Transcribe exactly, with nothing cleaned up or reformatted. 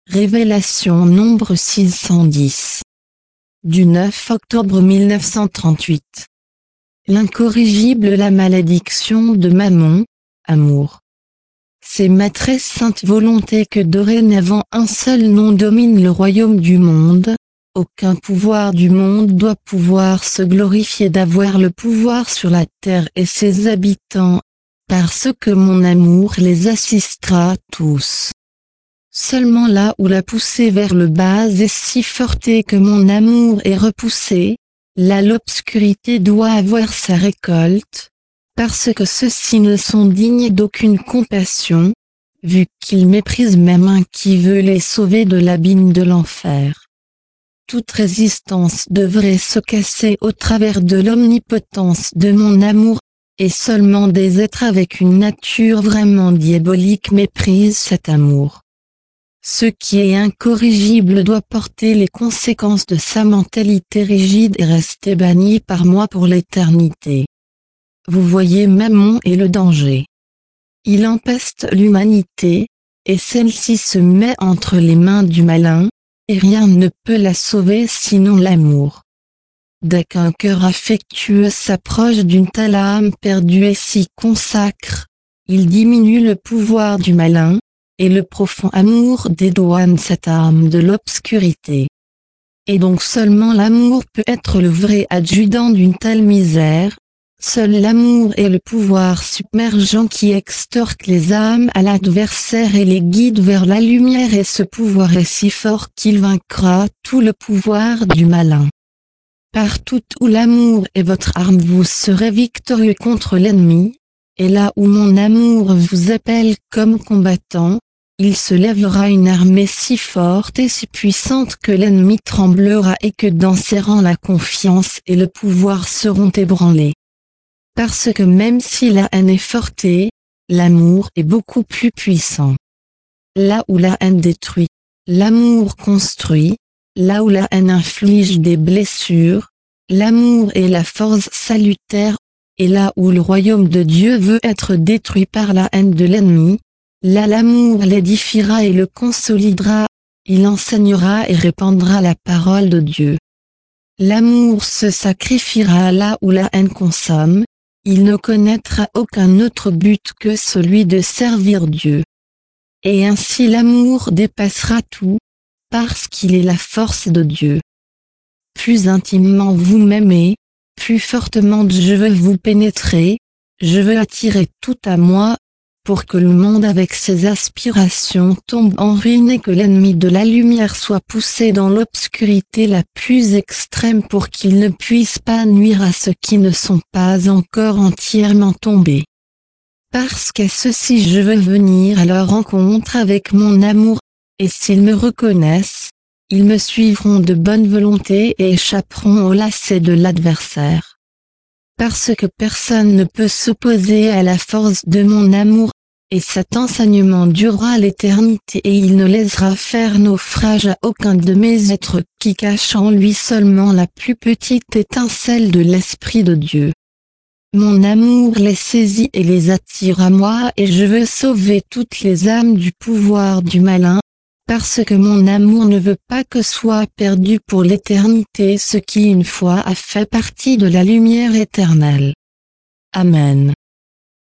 Révélation nombre six cent dix. Du neuf octobre mille neuf cent trente-huit. L'incorrigible la malédiction de Mammon, amour. C'est ma très sainte volonté que dorénavant un seul nom domine le royaume du monde. Aucun pouvoir du monde doit pouvoir se glorifier d'avoir le pouvoir sur la terre et ses habitants, parce que mon amour les assistera tous. Seulement là où la poussée vers le bas est si forte et que mon amour est repoussé, là l'obscurité doit avoir sa récolte, parce que ceux-ci ne sont dignes d'aucune compassion, vu qu'ils méprisent même un qui veut les sauver de l'abîme de l'enfer. Toute résistance devrait se casser au travers de l'omnipotence de mon amour, et seulement des êtres avec une nature vraiment diabolique méprisent cet amour. Ce qui est incorrigible doit porter les conséquences de sa mentalité rigide et rester banni par moi pour l'éternité. Vous voyez Mammon et le danger. Il empeste l'humanité, et celle-ci se met entre les mains du malin, et rien ne peut la sauver sinon l'amour. Dès qu'un cœur affectueux s'approche d'une telle âme perdue et s'y consacre, il diminue le pouvoir du malin, et le profond amour dédouane cette âme de l'obscurité. Et donc seulement l'amour peut être le vrai adjudant d'une telle misère, seul l'amour est le pouvoir submergent qui extorque les âmes à l'adversaire et les guide vers la lumière, et ce pouvoir est si fort qu'il vaincra tout le pouvoir du malin. Partout où l'amour est votre arme vous serez victorieux contre l'ennemi, et là où mon amour vous appelle comme combattant, il se lèvera une armée si forte et si puissante que l'ennemi tremblera et que dans ses rangs la confiance et le pouvoir seront ébranlés. Parce que même si la haine est forte, l'amour est beaucoup plus puissant. Là où la haine détruit, l'amour construit, là où la haine inflige des blessures, l'amour est la force salutaire, et là où le royaume de Dieu veut être détruit par la haine de l'ennemi, là l'amour l'édifiera et le consolidera, il enseignera et répandra la parole de Dieu. L'amour se sacrifiera là où la haine consomme, il ne connaîtra aucun autre but que celui de servir Dieu. Et ainsi l'amour dépassera tout, parce qu'il est la force de Dieu. Plus intimement vous m'aimez, plus fortement je veux vous pénétrer, je veux attirer tout à moi, pour que le monde avec ses aspirations tombe en ruine et que l'ennemi de la lumière soit poussé dans l'obscurité la plus extrême pour qu'il ne puisse pas nuire à ceux qui ne sont pas encore entièrement tombés. Parce qu'à ceux-ci je veux venir à leur rencontre avec mon amour, et s'ils me reconnaissent, ils me suivront de bonne volonté et échapperont aux lacets de l'adversaire. Parce que personne ne peut s'opposer à la force de mon amour, et cet enseignement durera l'éternité et il ne laissera faire naufrage à aucun de mes êtres qui cachent en lui seulement la plus petite étincelle de l'Esprit de Dieu. Mon amour les saisit et les attire à moi et je veux sauver toutes les âmes du pouvoir du malin, parce que mon amour ne veut pas que soit perdu pour l'éternité ce qui une fois a fait partie de la lumière éternelle. Amen.